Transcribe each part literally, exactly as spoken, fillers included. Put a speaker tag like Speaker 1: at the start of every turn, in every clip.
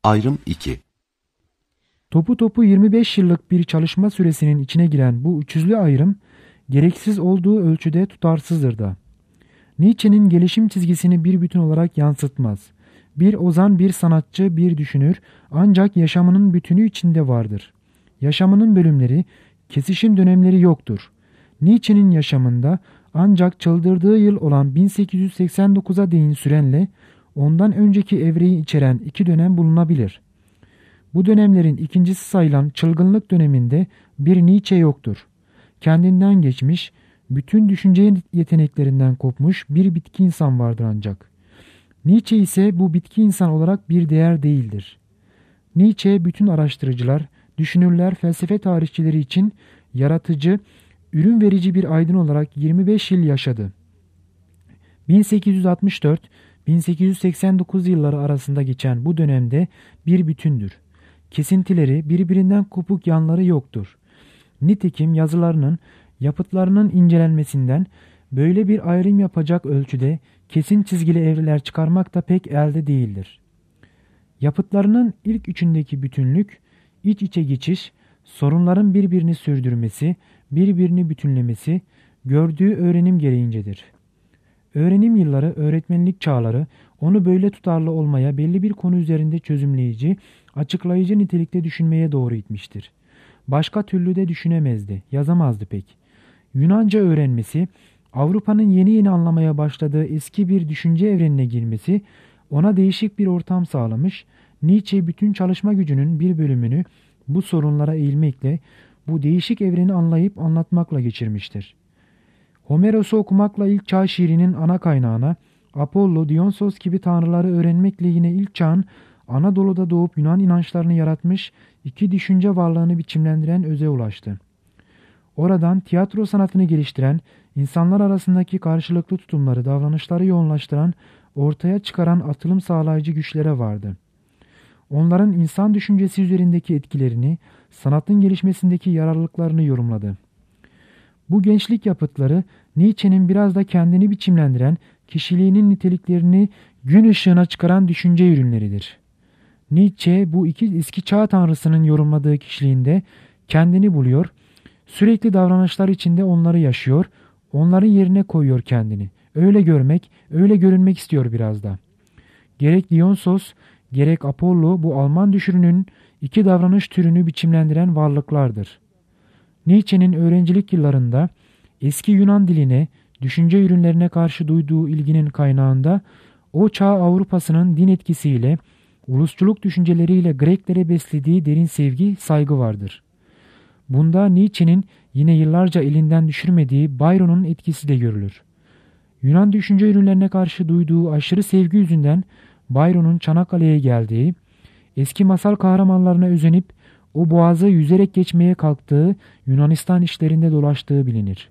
Speaker 1: Ayrım iki.
Speaker 2: Topu topu yirmi beş yıllık bir çalışma süresinin içine giren bu üçüzlü ayrım, gereksiz olduğu ölçüde tutarsızdır da. Nietzsche'nin gelişim çizgisini bir bütün olarak yansıtmaz. Bir ozan, bir sanatçı, bir düşünür ancak yaşamının bütünü içinde vardır. Yaşamının bölümleri, kesişim dönemleri yoktur. Nietzsche'nin yaşamında ancak çıldırdığı yıl olan bin sekiz yüz seksen dokuza değin sürenle ondan önceki evreyi içeren iki dönem bulunabilir. Bu dönemlerin ikincisi sayılan çılgınlık döneminde bir Nietzsche yoktur. Kendinden geçmiş, bütün düşünce yeteneklerinden kopmuş bir bitki insan vardır ancak. Nietzsche ise bu bitki insan olarak bir değer değildir. Nietzsche bütün araştırıcılar, düşünürler, felsefe tarihçileri için yaratıcı, ürün verici bir aydın olarak yirmi beş yıl yaşadı. bin sekiz yüz altmış dört - bin sekiz yüz seksen dokuz yılları arasında geçen bu dönemde bir bütündür. Kesintileri, birbirinden kopuk yanları yoktur. Nitekim yazılarının, yapıtlarının incelenmesinden böyle bir ayrım yapacak ölçüde kesin çizgili evreler çıkarmak da pek elde değildir. Yapıtlarının ilk üçündeki bütünlük, iç içe geçiş, sorunların birbirini sürdürmesi, birbirini bütünlemesi, gördüğü öğrenim gereğincedir. Öğrenim yılları, öğretmenlik çağları onu böyle tutarlı olmaya, belli bir konu üzerinde çözümleyici, açıklayıcı nitelikte düşünmeye doğru itmiştir. Başka türlü de düşünemezdi, yazamazdı pek. Yunanca öğrenmesi, Avrupa'nın yeni yeni anlamaya başladığı eski bir düşünce evrenine girmesi ona değişik bir ortam sağlamış, Nietzsche bütün çalışma gücünün bir bölümünü bu sorunlara eğilmekle, bu değişik evreni anlayıp anlatmakla geçirmiştir. Homeros'u okumakla ilk çağ şiirinin ana kaynağına, Apollo, Dionysos gibi tanrıları öğrenmekle yine ilk çağın Anadolu'da doğup Yunan inançlarını yaratmış, iki düşünce varlığını biçimlendiren öze ulaştı. Oradan tiyatro sanatını geliştiren, insanlar arasındaki karşılıklı tutumları, davranışları yoğunlaştıran, ortaya çıkaran atılım sağlayıcı güçlere vardı. Onların insan düşüncesi üzerindeki etkilerini, sanatın gelişmesindeki yararlılıklarını yorumladı. Bu gençlik yapıtları Nietzsche'nin biraz da kendini biçimlendiren, kişiliğinin niteliklerini gün ışığına çıkaran düşünce ürünleridir. Nietzsche bu iki eski çağ tanrısının yorumladığı kişiliğinde kendini buluyor, sürekli davranışlar içinde onları yaşıyor, onların yerine koyuyor kendini. Öyle görmek, öyle görünmek istiyor biraz da. Gerek Dionysos, gerek Apollo bu Alman düşünürünün iki davranış türünü biçimlendiren varlıklardır. Nietzsche'nin öğrencilik yıllarında eski Yunan diline, düşünce ürünlerine karşı duyduğu ilginin kaynağında o çağ Avrupa'sının din etkisiyle, ulusçuluk düşünceleriyle Greklere beslediği derin sevgi, saygı vardır. Bunda Nietzsche'nin yine yıllarca elinden düşürmediği Byron'un etkisi de görülür. Yunan düşünce ürünlerine karşı duyduğu aşırı sevgi yüzünden Byron'un Çanakkale'ye geldiği, eski masal kahramanlarına özenip o boğazı yüzerek geçmeye kalktığı Yunanistan işlerinde dolaştığı bilinir.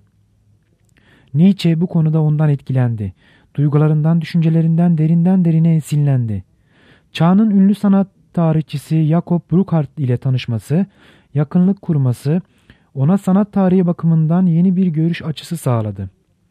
Speaker 2: Nietzsche bu konuda ondan etkilendi. Duygularından, düşüncelerinden derinden derine esinlendi. Çağının ünlü sanat tarihçisi Jakob Burckhardt ile tanışması, yakınlık kurması, ona sanat tarihi bakımından yeni bir görüş açısı sağladı.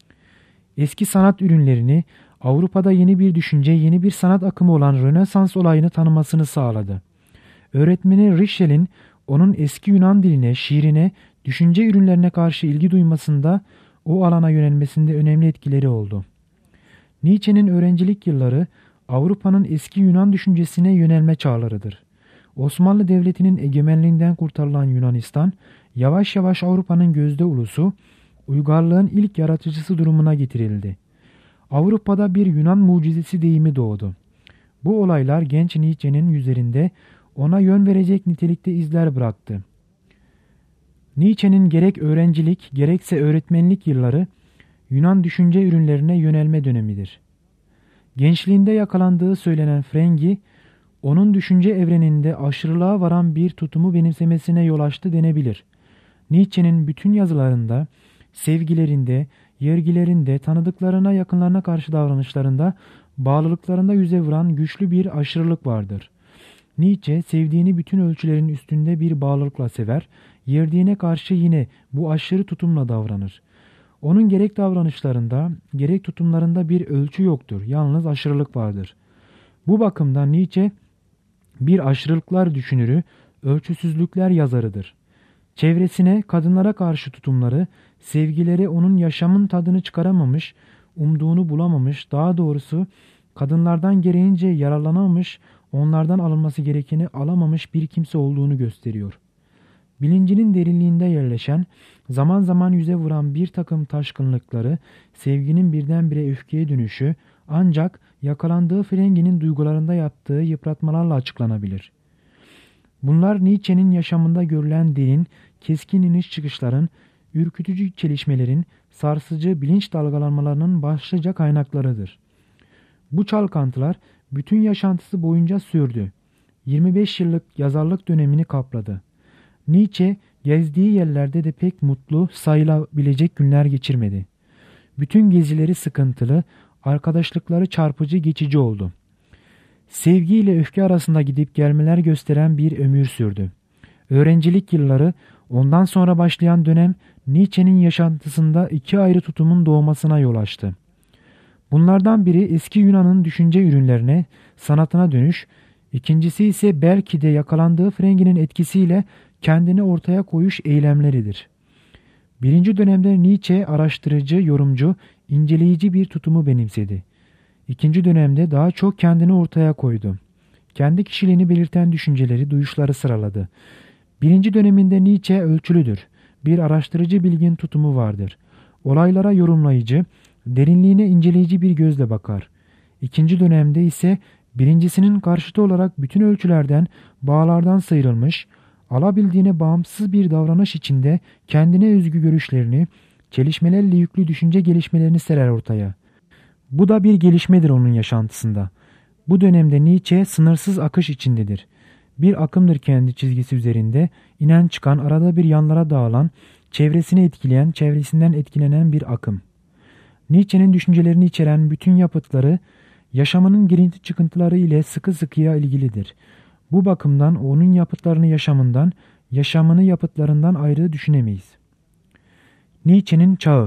Speaker 2: Eski sanat ürünlerini, Avrupa'da yeni bir düşünce, yeni bir sanat akımı olan Rönesans olayını tanımasını sağladı. Öğretmeni Ritschl'in onun eski Yunan diline, şiirine, düşünce ürünlerine karşı ilgi duymasında, o alana yönelmesinde önemli etkileri oldu. Nietzsche'nin öğrencilik yılları Avrupa'nın eski Yunan düşüncesine yönelme çağlarıdır. Osmanlı Devleti'nin egemenliğinden kurtarılan Yunanistan, yavaş yavaş Avrupa'nın gözde ulusu, uygarlığın ilk yaratıcısı durumuna getirildi. Avrupa'da bir Yunan mucizesi deyimi doğdu. Bu olaylar genç Nietzsche'nin yüzlerinde ona yön verecek nitelikte izler bıraktı. Nietzsche'nin gerek öğrencilik gerekse öğretmenlik yılları Yunan düşünce ürünlerine yönelme dönemidir. Gençliğinde yakalandığı söylenen frengi, onun düşünce evreninde aşırılığa varan bir tutumu benimsemesine yol açtı denebilir. Nietzsche'nin bütün yazılarında, sevgilerinde, yergilerinde, tanıdıklarına, yakınlarına karşı davranışlarında, bağlılıklarında yüze vuran güçlü bir aşırılık vardır. Nietzsche sevdiğini bütün ölçülerin üstünde bir bağlılıkla sever, yerdiğine karşı yine bu aşırı tutumla davranır. Onun gerek davranışlarında, gerek tutumlarında bir ölçü yoktur, yalnız aşırılık vardır. Bu bakımdan Nietzsche, Bir aşırılıklar düşünürü, ölçüsüzlükler yazarıdır. Çevresine, kadınlara karşı tutumları, sevgileri onun yaşamın tadını çıkaramamış, umduğunu bulamamış, daha doğrusu kadınlardan gereğince yararlanamamış, onlardan alınması gerekeni alamamış bir kimse olduğunu gösteriyor. Bilincinin derinliğinde yerleşen, zaman zaman yüze vuran bir takım taşkınlıkları, sevginin birdenbire öfkeye dönüşü ancak yakalandığı frenginin duygularında yaptığı yıpratmalarla açıklanabilir. Bunlar Nietzsche'nin yaşamında görülen derin, keskin iniş çıkışların, ürkütücü çelişmelerin, sarsıcı bilinç dalgalanmalarının başlıca kaynaklarıdır. Bu çalkantılar bütün yaşantısı boyunca sürdü. yirmi beş yıllık yazarlık dönemini kapladı. Nietzsche gezdiği yerlerde de pek mutlu sayılabilecek günler geçirmedi. Bütün gezileri sıkıntılı, arkadaşlıkları çarpıcı geçici oldu. Sevgi ile öfke arasında gidip gelmeler gösteren bir ömür sürdü. Öğrencilik yılları, ondan sonra başlayan dönem Nietzsche'nin yaşantısında iki ayrı tutumun doğmasına yol açtı. Bunlardan biri eski Yunan'ın düşünce ürünlerine, sanatına dönüş, ikincisi ise belki de yakalandığı frenginin etkisiyle kendini ortaya koyuş eylemleridir. Birinci dönemde Nietzsche araştırıcı, yorumcu, inceleyici bir tutumu benimsedi. İkinci dönemde daha çok kendini ortaya koydu. Kendi kişiliğini belirten düşünceleri, duyuşları sıraladı. Birinci döneminde Nietzsche ölçülüdür. Bir araştırıcı bilgin tutumu vardır. Olaylara yorumlayıcı, derinliğine inceleyici bir gözle bakar. İkinci dönemde ise birincisinin karşıtı olarak bütün ölçülerden, bağlardan sıyrılmış, alabildiğine bağımsız bir davranış içinde kendine özgü görüşlerini, çelişmelerle yüklü düşünce gelişmelerini serer ortaya. Bu da bir gelişmedir onun yaşantısında. Bu dönemde Nietzsche sınırsız akış içindedir. Bir akımdır kendi çizgisi üzerinde, inen çıkan, arada bir yanlara dağılan, çevresini etkileyen, çevresinden etkilenen bir akım. Nietzsche'nin düşüncelerini içeren bütün yapıtları, yaşamının girinti çıkıntıları ile sıkı sıkıya ilgilidir. Bu bakımdan onun yapıtlarını yaşamından, yaşamını yapıtlarından ayrı düşünemeyiz. Nietzsche'nin çağı.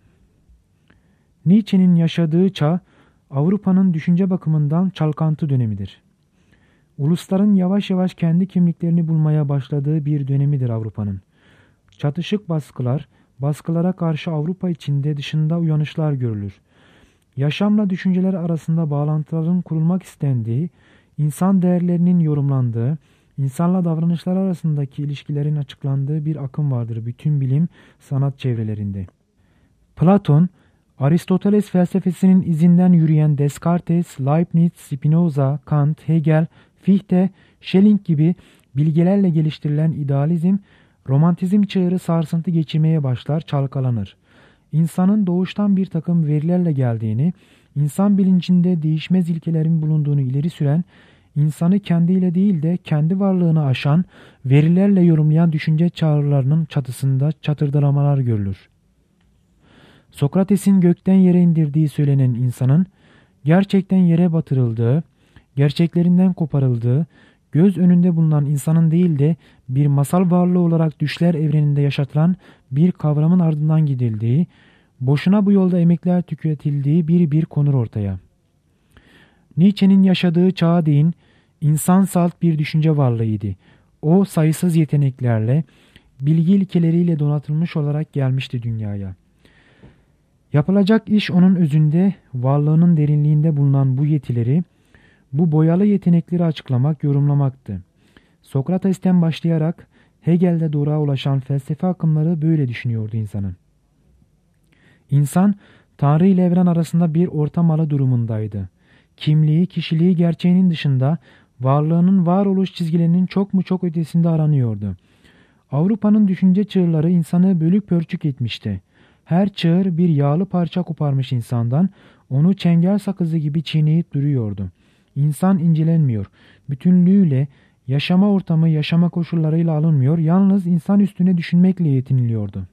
Speaker 2: Nietzsche'nin yaşadığı çağ, Avrupa'nın düşünce bakımından çalkantı dönemidir. Ulusların yavaş yavaş kendi kimliklerini bulmaya başladığı bir dönemidir Avrupa'nın. Çatışık baskılar, baskılara karşı Avrupa içinde dışında uyanışlar görülür. Yaşamla düşünceler arasında bağlantıların kurulmak istendiği, insan değerlerinin yorumlandığı, insanla davranışlar arasındaki ilişkilerin açıklandığı bir akım vardır bütün bilim, sanat çevrelerinde. Platon, Aristoteles felsefesinin izinden yürüyen Descartes, Leibniz, Spinoza, Kant, Hegel, Fichte, Schelling gibi bilgelerle geliştirilen idealizm, romantizm çağrı sarsıntı geçirmeye başlar, çalkalanır. İnsanın doğuştan bir takım verilerle geldiğini, insan bilincinde değişmez ilkelerin bulunduğunu ileri süren, insanı kendiyle değil de kendi varlığını aşan, verilerle yorumlayan düşünce çağrılarının çatısında çatırdalamalar görülür. Sokrates'in gökten yere indirdiği söylenen insanın, gerçekten yere batırıldığı, gerçeklerinden koparıldığı, göz önünde bulunan insanın değil de bir masal varlığı olarak düşler evreninde yaşatılan bir kavramın ardından gidildiği, boşuna bu yolda emekler tüketildiği bir bir konur ortaya. Nietzsche'nin yaşadığı çağa değin, insan salt bir düşünce varlığıydı. O sayısız yeteneklerle, bilgi ilkeleriyle donatılmış olarak gelmişti dünyaya. Yapılacak iş onun özünde, varlığının derinliğinde bulunan bu yetileri, bu boyalı yetenekleri açıklamak, yorumlamaktı. Sokrates'ten başlayarak Hegel'de doğruğa ulaşan felsefe akımları böyle düşünüyordu insanın. İnsan, Tanrı ile evren arasında bir ortamalı durumundaydı. Kimliği, kişiliği gerçeğinin dışında, varlığının varoluş çizgilerinin çok mu çok ötesinde aranıyordu. Avrupa'nın düşünce çığırları insanı bölük pörçük etmişti. Her çığır bir yağlı parça koparmış insandan, onu çengel sakızı gibi çiğneyip duruyordu. İnsan incelenmiyor, bütünlüğüyle, yaşama ortamı, yaşama koşullarıyla alınmıyor, yalnız insan üstüne düşünmekle yetiniliyordu.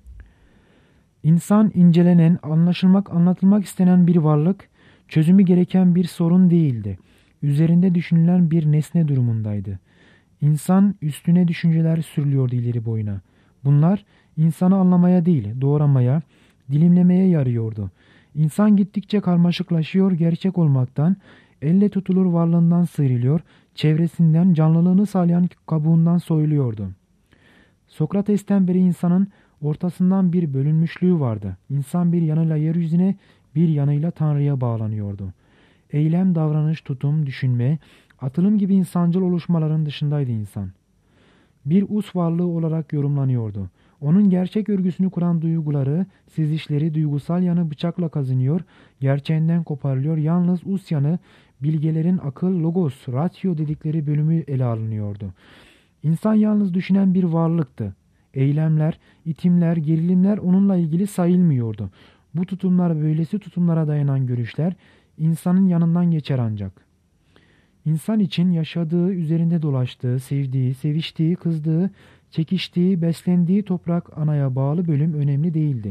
Speaker 2: İnsan incelenen, anlaşılmak, anlatılmak istenen bir varlık, çözümü gereken bir sorun değildi. Üzerinde düşünülen bir nesne durumundaydı. İnsan üstüne düşünceler sürülüyordu ileri boyuna. Bunlar insanı anlamaya değil, doğramaya, dilimlemeye yarıyordu. İnsan gittikçe karmaşıklaşıyor, gerçek olmaktan, elle tutulur varlığından sıyrılıyor, çevresinden canlılığını sağlayan kabuğundan soyuluyordu. Sokrates'ten beri insanın ortasından bir bölünmüşlüğü vardı. İnsan bir yanıyla yeryüzüne, bir yanıyla Tanrı'ya bağlanıyordu. Eylem, davranış, tutum, düşünme, atılım gibi insancıl oluşmaların dışındaydı insan. Bir us varlığı olarak yorumlanıyordu. Onun gerçek örgüsünü kuran duyguları, sezişleri, duygusal yanı bıçakla kazınıyor, gerçeğinden koparılıyor. Yalnız us yanı, bilgelerin akıl, logos, ratio dedikleri bölümü ele alınıyordu. İnsan yalnız düşünen bir varlıktı. Eylemler, itimler, gerilimler onunla ilgili sayılmıyordu. Bu tutumlar, böylesi tutumlara dayanan görüşler insanın yanından geçer ancak. İnsan için yaşadığı, üzerinde dolaştığı, sevdiği, seviştiği, kızdığı, çekiştiği, beslendiği toprak anaya bağlı bölüm önemli değildi.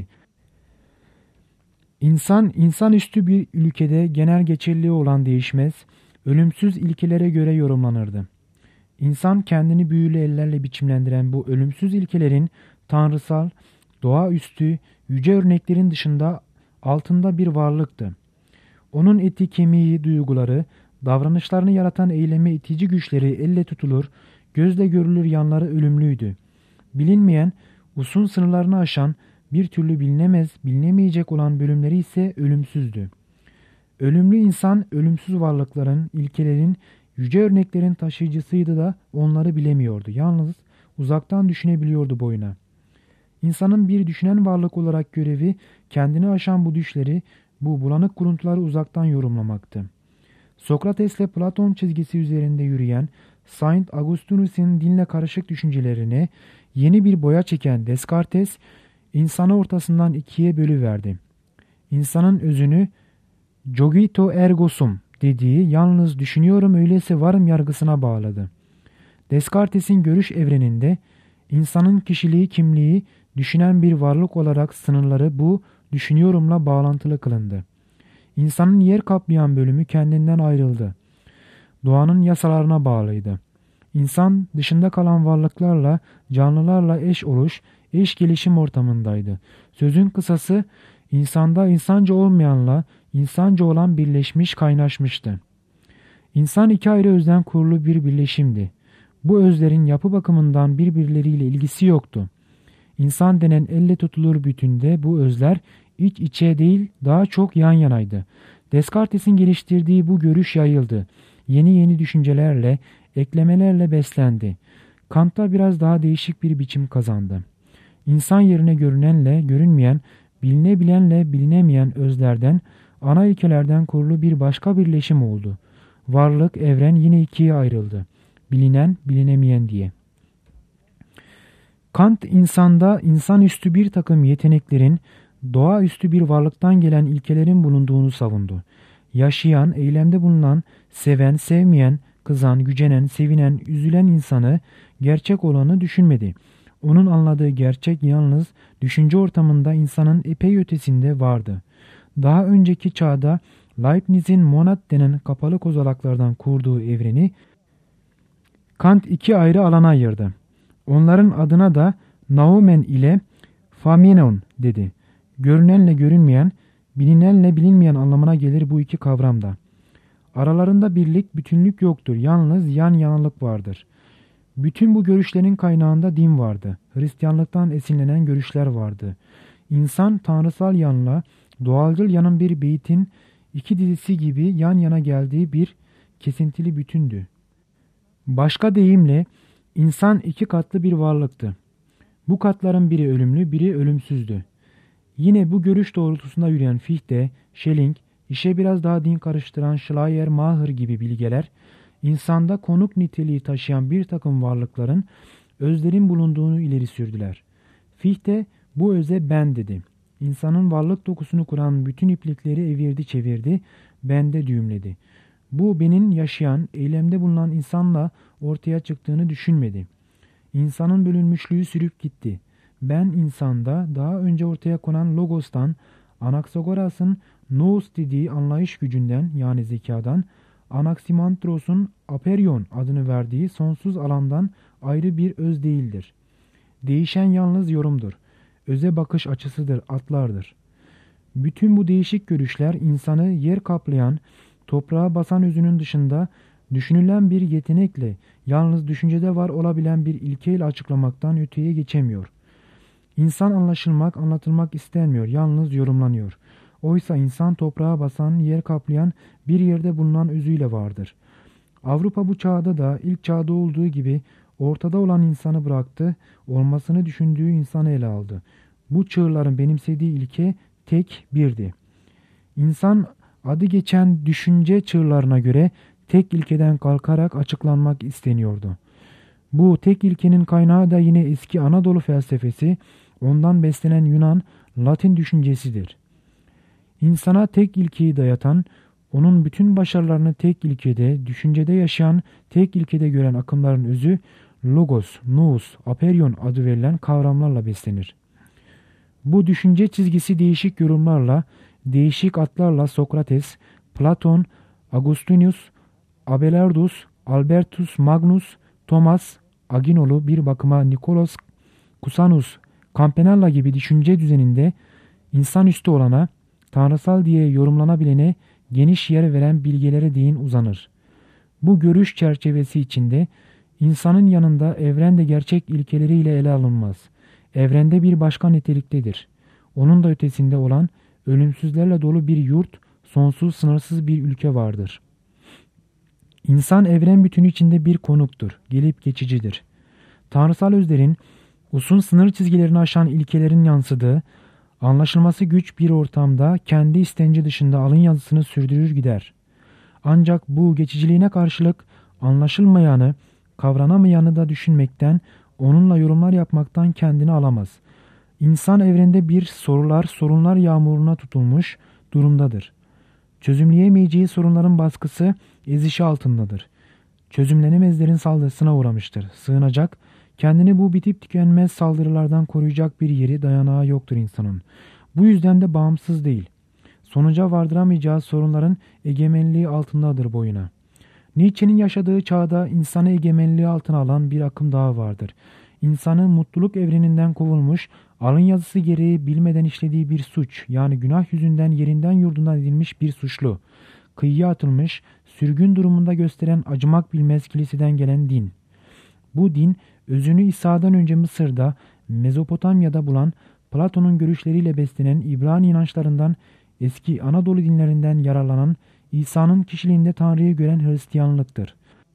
Speaker 2: İnsan, insanüstü bir ülkede genel geçerli olan değişmez, ölümsüz ilkelere göre yorumlanırdı. İnsan kendini büyülü ellerle biçimlendiren bu ölümsüz ilkelerin tanrısal, doğaüstü, yüce örneklerin dışında altında bir varlıktı. Onun eti, kemiği, duyguları, davranışlarını yaratan eyleme itici güçleri elle tutulur, gözle görülür yanları ölümlüydü. Bilinmeyen, usun sınırlarını aşan, bir türlü bilinemez, bilinemeyecek olan bölümleri ise ölümsüzdü. Ölümlü insan, ölümsüz varlıkların, ilkelerin, yüce örneklerin taşıyıcısıydı da onları bilemiyordu. Yalnız uzaktan düşünebiliyordu boyuna. İnsanın bir düşünen varlık olarak görevi, kendini aşan bu düşleri, bu bulanık kuruntuları uzaktan yorumlamaktı. Sokrates'le Platon çizgisi üzerinde yürüyen Saint Augustinus'un dinle karışık düşüncelerine yeni bir boya çeken Descartes, insanı ortasından ikiye bölüverdi. İnsanın özünü cogito ergo sum dediği yalnız düşünüyorum öyleyse varım yargısına bağladı. Descartes'in görüş evreninde insanın kişiliği, kimliği düşünen bir varlık olarak sınırları bu düşünüyorumla bağlantılı kılındı. İnsanın yer kaplayan bölümü kendinden ayrıldı. Doğanın yasalarına bağlıydı. İnsan dışında kalan varlıklarla, canlılarla eş oluş, eş gelişim ortamındaydı. Sözün kısası insanda insanca olmayanla insanca olan birleşmiş, kaynaşmıştı. İnsan iki ayrı özden kurulu bir birleşimdi. Bu özlerin yapı bakımından birbirleriyle ilgisi yoktu. İnsan denen elle tutulur bütünde bu özler iç içe değil daha çok yan yanaydı. Descartes'in geliştirdiği bu görüş yayıldı. Yeni yeni düşüncelerle, eklemelerle beslendi. Kant'ta biraz daha değişik bir biçim kazandı. İnsan yerine görünenle görünmeyen, bilinebilenle bilinemeyen özlerden, ana ilkelerden kurulu bir başka birleşim oldu. Varlık, evren yine ikiye ayrıldı. Bilinen, bilinemeyen diye. Kant insanda insanüstü bir takım yeteneklerin, doğaüstü bir varlıktan gelen ilkelerin bulunduğunu savundu. Yaşayan, eylemde bulunan, seven, sevmeyen, kızan, gücenen, sevinen, üzülen insanı, gerçek olanı düşünmedi. Onun anladığı gerçek yalnız düşünce ortamında insanın epey ötesinde vardı. Daha önceki çağda Leibniz'in monad denen kapalı kozalaklardan kurduğu evreni Kant iki ayrı alana ayırdı. Onların adına da noumen ile phaimenon dedi. Görünenle görünmeyen, bilinenle bilinmeyen anlamına gelir bu iki kavram da. Aralarında birlik, bütünlük yoktur. Yalnız yan yanalık vardır. Bütün bu görüşlerin kaynağında din vardı. Hristiyanlıktan esinlenen görüşler vardı. İnsan tanrısal yanla doğalcıl yanın bir beytin iki dizisi gibi yan yana geldiği bir kesintili bütündü. Başka deyimle insan iki katlı bir varlıktı. Bu katların biri ölümlü, biri ölümsüzdü. Yine bu görüş doğrultusunda yürüyen Fichte, Schelling, işe biraz daha din karıştıran Schleiermacher gibi bilgeler, insanda konuk niteliği taşıyan bir takım varlıkların, özlerin bulunduğunu ileri sürdüler. Fichte bu öze ben dedi. İnsanın varlık dokusunu kuran bütün iplikleri evirdi çevirdi, bende düğümledi. Bu benin yaşayan, eylemde bulunan insanla ortaya çıktığını düşünmedi. İnsanın bölünmüşlüğü sürüp gitti. Ben insanda daha önce ortaya konan logostan, Anaxagoras'ın nous dediği anlayış gücünden yani zekadan, Anaximandros'un aperion adını verdiği sonsuz alandan ayrı bir öz değildir. Değişen yalnız yorumdur. Öze bakış açısıdır, atlardır. Bütün bu değişik görüşler insanı yer kaplayan, toprağa basan özünün dışında Düşünülen bir yetenekle, yalnız düşüncede var olabilen bir ilkeyle açıklamaktan öteye geçemiyor. İnsan anlaşılmak, anlatılmak istenmiyor, yalnız yorumlanıyor. Oysa insan toprağa basan, yer kaplayan, bir yerde bulunan özüyle vardır. Avrupa bu çağda da ilk çağda olduğu gibi ortada olan insanı bıraktı, olmasını düşündüğü insanı ele aldı. Bu çığların benimsediği ilke tek birdi. İnsan adı geçen düşünce çığlarına göre tek ilkeden kalkarak açıklanmak isteniyordu. Bu tek ilkenin kaynağı da yine eski Anadolu felsefesi, ondan beslenen Yunan, Latin düşüncesidir. İnsana tek ilkeyi dayatan, onun bütün başarılarını tek ilkede, düşüncede yaşayan, tek ilkede gören akımların özü, logos, nous, aperion adı verilen kavramlarla beslenir. Bu düşünce çizgisi değişik yorumlarla, değişik adlarla Sokrates, Platon, Augustinus, Abelardus, Albertus Magnus, Thomas, Aginolu, bir bakıma Nikolaus Cusanus, Campanella gibi düşünce düzeninde insanüstü olana, tanrısal diye yorumlanabilene geniş yer veren bilgelere değin uzanır. Bu görüş çerçevesi içinde insanın yanında evren de gerçek ilkeleriyle ele alınmaz. Evrende bir başka niteliktedir. Onun da ötesinde olan ölümsüzlerle dolu bir yurt, sonsuz sınırsız bir ülke vardır. İnsan evren bütünü içinde bir konuktur, gelip geçicidir. Tanrısal özlerin, uzun sınır çizgilerini aşan ilkelerin yansıdığı, anlaşılması güç bir ortamda kendi istenci dışında alın yazısını sürdürür gider. Ancak bu geçiciliğine karşılık anlaşılmayanı, kavranamayanı da düşünmekten, onunla yorumlar yapmaktan kendini alamaz. İnsan evrende bir sorular, sorunlar yağmuruna tutulmuş durumdadır. Çözümleyemeyeceği sorunların baskısı, ezişi altındadır. Çözümlenemezlerin saldırısına uğramıştır. Sığınacak, kendini bu bitip tükenmez saldırılardan koruyacak bir yeri, dayanağı yoktur insanın. Bu yüzden de bağımsız değil. Sonuca vardıramayacağı sorunların egemenliği altındadır boyuna. Nietzsche'nin yaşadığı çağda insanı egemenliği altına alan bir akım daha vardır. İnsanı mutluluk evreninden kovulmuş, alın yazısı gereği bilmeden işlediği bir suç, yani günah yüzünden yerinden yurdundan edilmiş bir suçlu, kıyıya atılmış, sürgün durumunda gösteren acımak bilmez kiliseden gelen din. Bu din, özünü İsa'dan önce Mısır'da, Mezopotamya'da bulan, Platon'un görüşleriyle beslenen İbrani inançlarından, eski Anadolu dinlerinden yararlanan, İsa'nın kişiliğinde Tanrı'yı gören Hristiyanlıktır.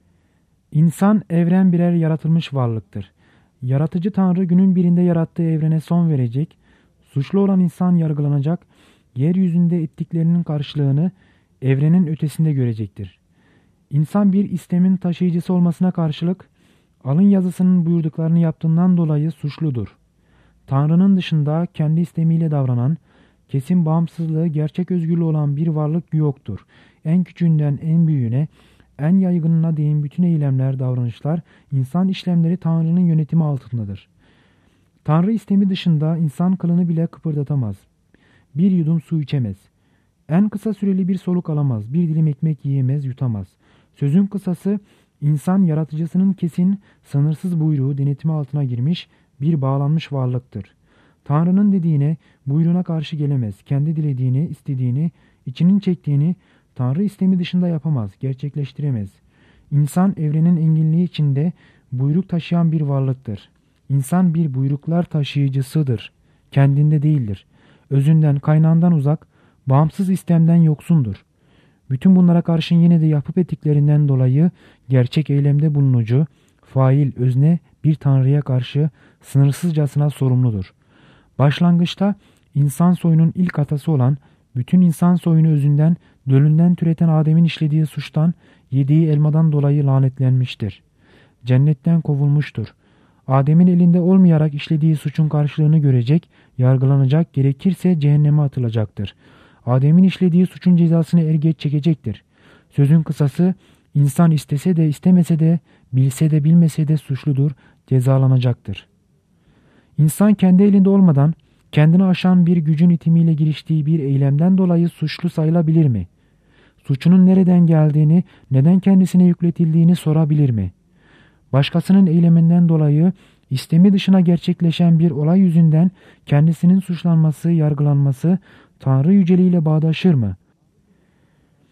Speaker 2: İnsan evren birer yaratılmış varlıktır. Yaratıcı Tanrı günün birinde yarattığı evrene son verecek, suçlu olan insan yargılanacak, yeryüzünde ettiklerinin karşılığını evrenin ötesinde görecektir. İnsan bir istemin taşıyıcısı olmasına karşılık, alın yazısının buyurduklarını yaptığından dolayı suçludur. Tanrı'nın dışında kendi istemiyle davranan, kesin bağımsızlığı, gerçek özgürlüğü olan bir varlık yoktur. En küçüğünden en büyüğüne, en yaygınına değin bütün eylemler, davranışlar, insan işlemleri Tanrı'nın yönetimi altındadır. Tanrı istemi dışında insan kılını bile kıpırdatamaz. Bir yudum su içemez. En kısa süreli bir soluk alamaz. Bir dilim ekmek yiyemez, yutamaz. Sözün kısası, insan yaratıcısının kesin, sınırsız buyruğu denetimi altına girmiş bir bağlanmış varlıktır. Tanrı'nın dediğine, buyruğuna karşı gelemez. Kendi dilediğini, istediğini, içinin çektiğini Tanrı istemi dışında yapamaz, gerçekleştiremez. İnsan evrenin enginliği içinde buyruk taşıyan bir varlıktır. İnsan bir buyruklar taşıyıcısıdır. Kendinde değildir. Özünden, kaynağından uzak, bağımsız istemden yoksundur. Bütün bunlara karşın yine de yapıp ettiklerinden dolayı gerçek eylemde bulunucu, fail, özne bir Tanrı'ya karşı sınırsızcasına sorumludur. Başlangıçta insan soyunun ilk atası olan, bütün insan soyunu özünden, dölünden türeten Adem'in işlediği suçtan, yediği elmadan dolayı lanetlenmiştir. Cennetten kovulmuştur. Adem'in elinde olmayarak işlediği suçun karşılığını görecek, yargılanacak, gerekirse cehenneme atılacaktır. Adem'in işlediği suçun cezasını er geç çekecektir. Sözün kısası, insan istese de istemese de, bilse de bilmese de suçludur, cezalanacaktır. İnsan kendi elinde olmadan, kendini aşan bir gücün itimiyle giriştiği bir eylemden dolayı suçlu sayılabilir mi? Suçunun nereden geldiğini, neden kendisine yükletildiğini sorabilir mi? Başkasının eyleminden dolayı istemi dışına gerçekleşen bir olay yüzünden kendisinin suçlanması, yargılanması Tanrı yüceliğiyle bağdaşır mı?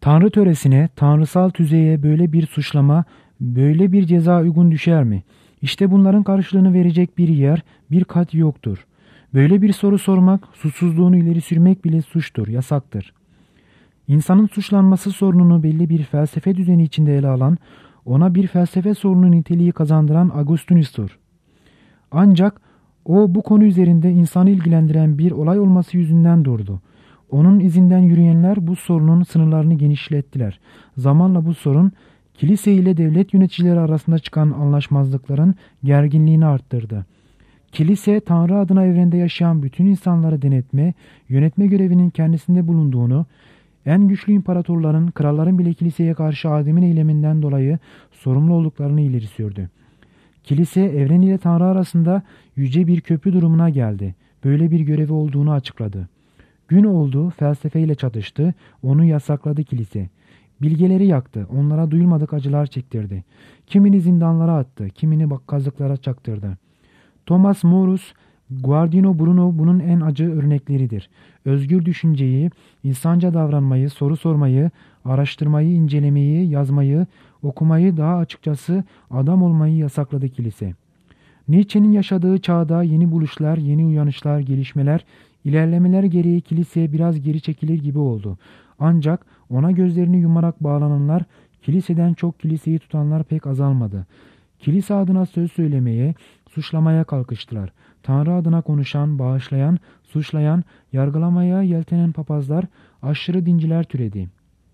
Speaker 2: Tanrı töresine, tanrısal tüzeye böyle bir suçlama, böyle bir ceza uygun düşer mi? İşte bunların karşılığını verecek bir yer, bir kat yoktur. Böyle bir soru sormak, suçsuzluğunu ileri sürmek bile suçtur, yasaktır. İnsanın suçlanması sorununu belli bir felsefe düzeni içinde ele alan, ona bir felsefe sorunu niteliği kazandıran Agustinus'tur. Ancak o bu konu üzerinde insanı ilgilendiren bir olay olması yüzünden durdu. Onun izinden yürüyenler bu sorunun sınırlarını genişlettiler. Zamanla bu sorun kilise ile devlet yöneticileri arasında çıkan anlaşmazlıkların gerginliğini arttırdı. Kilise, Tanrı adına evrende yaşayan bütün insanları denetme, yönetme görevinin kendisinde bulunduğunu, en güçlü imparatorların, kralların bile kiliseye karşı Adem'in eyleminden dolayı sorumlu olduklarını ileri sürdü. Kilise, evren ile Tanrı arasında yüce bir köprü durumuna geldi. Böyle bir görevi olduğunu açıkladı. Gün oldu, felsefeyle çatıştı, onu yasakladı kilise. Bilgeleri yaktı, onlara duyulmadık acılar çektirdi. Kimini zindanlara attı, kimini kazıklara çaktırdı. Thomas Morus, Guardino Bruno bunun en acı örnekleridir. Özgür düşünceyi, insanca davranmayı, soru sormayı, araştırmayı, incelemeyi, yazmayı, okumayı, daha açıkçası adam olmayı yasakladı kilise. Nietzsche'nin yaşadığı çağda yeni buluşlar, yeni uyanışlar, gelişmeler, ilerlemeler gereği kiliseye biraz geri çekilir gibi oldu. Ancak ona gözlerini yumarak bağlananlar, kiliseden çok kiliseyi tutanlar pek azalmadı. Kilise adına söz söylemeye, suçlamaya kalkıştılar. Tanrı adına konuşan, bağışlayan, suçlayan, yargılamaya yeltenen papazlar, aşırı dinciler türedi.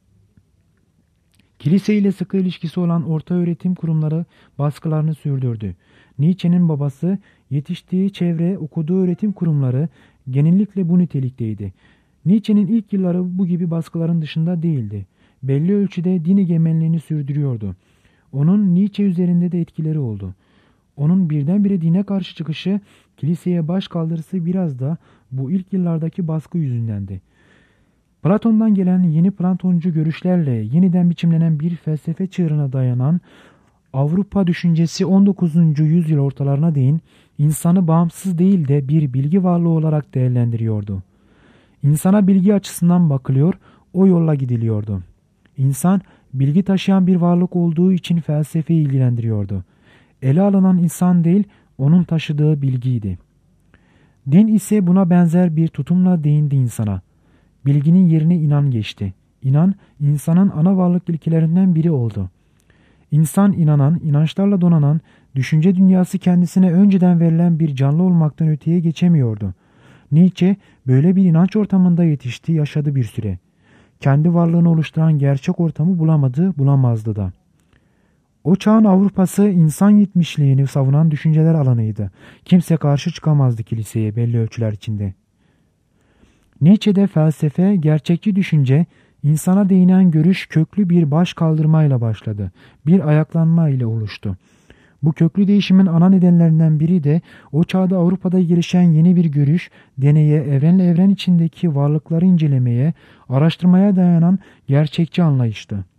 Speaker 2: Kilise ile sıkı ilişkisi olan orta öğretim kurumları baskılarını sürdürdü. Nietzsche'nin babası, yetiştiği çevre, okuduğu öğretim kurumları genellikle bu nitelikteydi. Nietzsche'nin ilk yılları bu gibi baskıların dışında değildi. Belli ölçüde din egemenliğini sürdürüyordu. Onun Nietzsche üzerinde de etkileri oldu. Onun birdenbire dine karşı çıkışı, kiliseye baş kaldırısı biraz da bu ilk yıllardaki baskı yüzündendi. Platon'dan gelen yeni Platoncu görüşlerle yeniden biçimlenen bir felsefe çığırına dayanan Avrupa düşüncesi on dokuzuncu yüzyıl ortalarına değin insanı bağımsız değil de bir bilgi varlığı olarak değerlendiriyordu. İnsana bilgi açısından bakılıyor, o yolla gidiliyordu. İnsan bilgi taşıyan bir varlık olduğu için felsefeyi ilgilendiriyordu. Ele alınan insan değil, onun taşıdığı bilgiydi. Din ise buna benzer bir tutumla değindi insana. Bilginin yerine inan geçti. İnan, insanın ana varlık ilkelerinden biri oldu. İnsan inanan, inançlarla donanan, düşünce dünyası kendisine önceden verilen bir canlı olmaktan öteye geçemiyordu. Nietzsche böyle bir inanç ortamında yetişti, yaşadı bir süre. Kendi varlığını oluşturan gerçek ortamı bulamadı, bulamazdı da. O çağın Avrupa'sı insan yetmişliğini savunan düşünceler alanıydı. Kimse karşı çıkamazdı kiliseye belli ölçüler içinde. Nietzsche'de felsefe, gerçekçi düşünce, insana değinen görüş köklü bir baş kaldırmayla başladı. Bir ayaklanma ile oluştu. Bu köklü değişimin ana nedenlerinden biri de o çağda Avrupa'da gelişen yeni bir görüş, deneye, evrenle evren içindeki varlıkları incelemeye, araştırmaya dayanan gerçekçi anlayıştı.